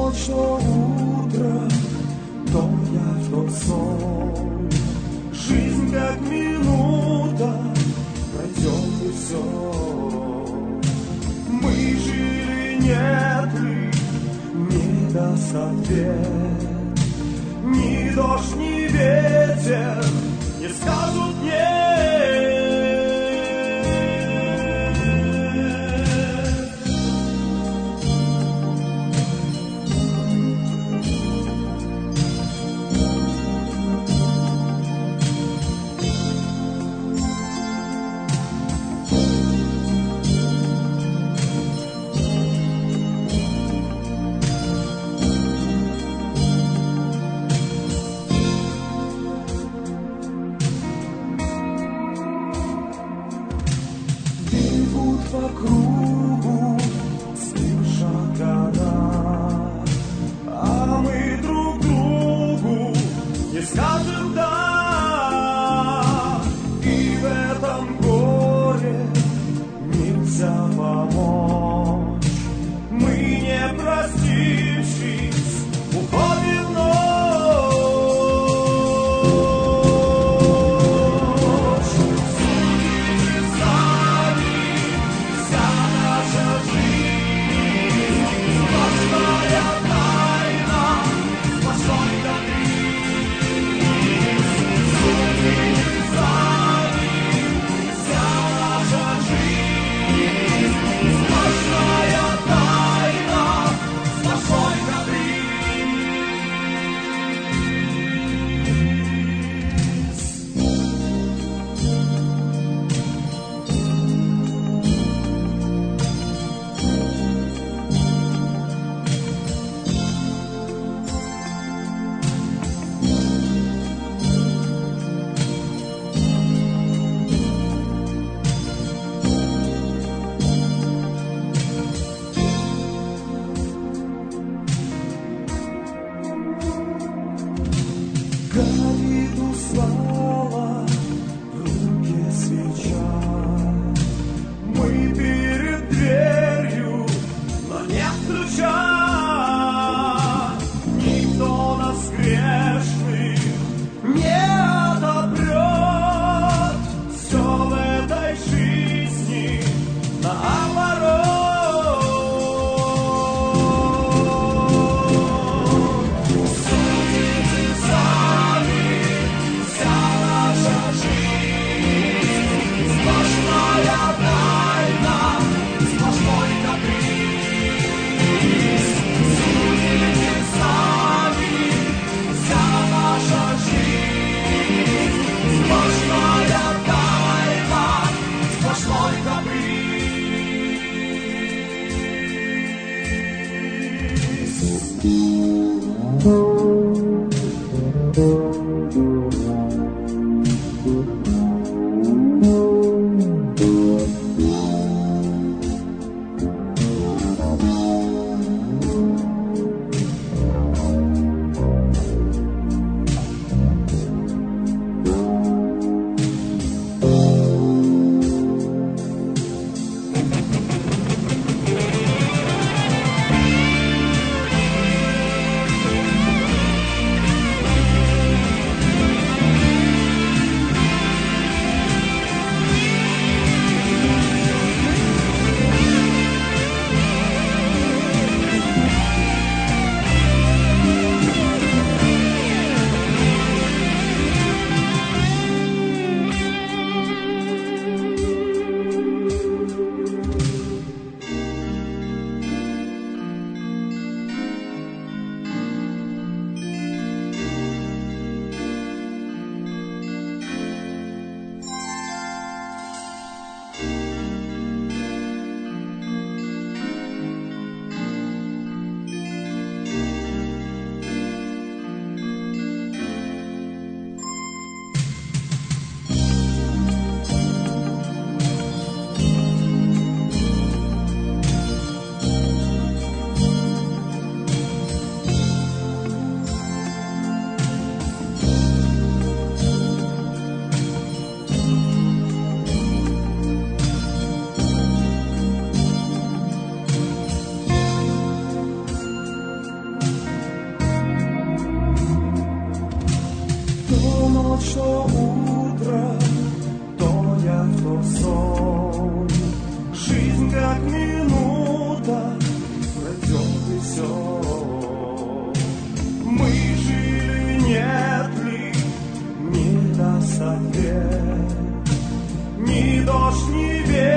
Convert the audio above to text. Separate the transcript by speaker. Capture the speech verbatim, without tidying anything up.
Speaker 1: ночь, то утро, то я, то сон. Жизнь как минута, пройдет и все. Мы жили, нет ли, не даст ответ. Ни дождь, ни ветер не скажут нет. По кругу, слыша года, а мы друг другу не скажем «да». И в этом горе нельзя помочь. Мы, не простившись, уходим в ночь. Горит, устала в руке свеча. Мы перед дверью, но нет ключа. Никто нас грешных не отопрет. Все в этой жизни наоборот. ответ. Ни дождь, ни ветер